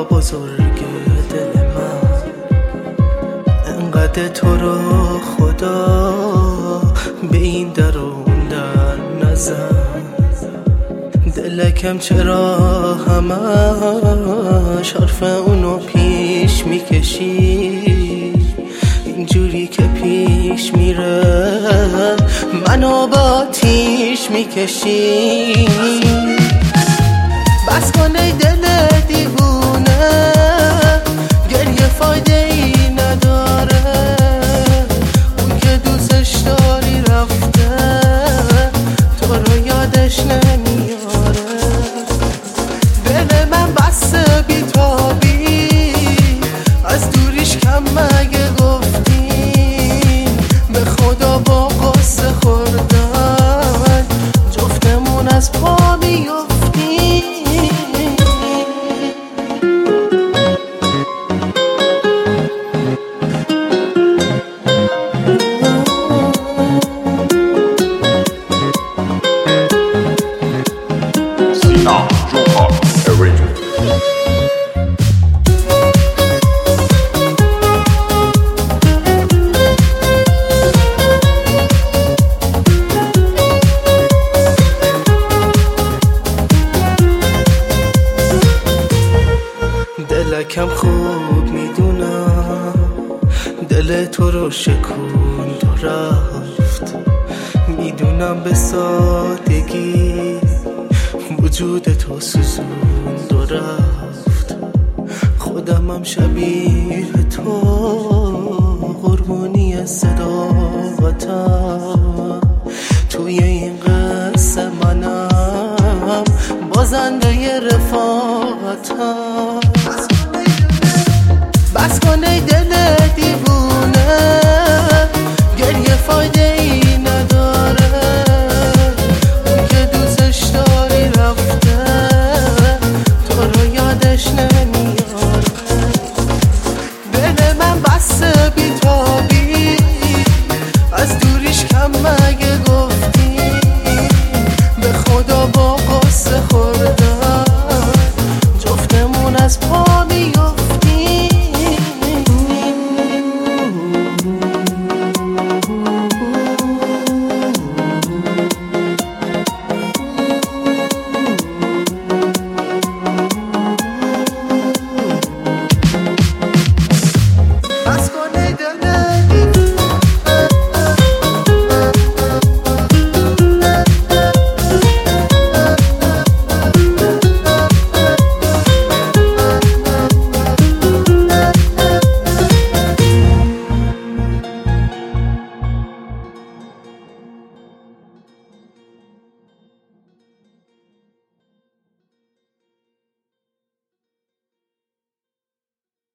خدا بزرگ دل من، انقدر تو رو خدا به این در اون در نزن. دلکم چرا همش حرف اونو پیش میکشی، اینجوری که پیش میره منو با آتیش میکشی. بس کن ای دل دیوونه، گریه فایده ای نداره. اون که دوستش داری رفته، تو رو یادش نمیاره. دل من بسته بیتابی، از دوریش کم مگه گفتیم. به خدا با قصه خوردن جفتمون از پا میافتیم. دلکم خوب میدونم دل تو رو شکوند و رفت. میدونم به سادگی وجود تو سوزوند و رفت. خودمم شبیه تو قربونی صداقتم. توی این قصه منم بازنده رفاقتم. بس کن ای دل دیوونه،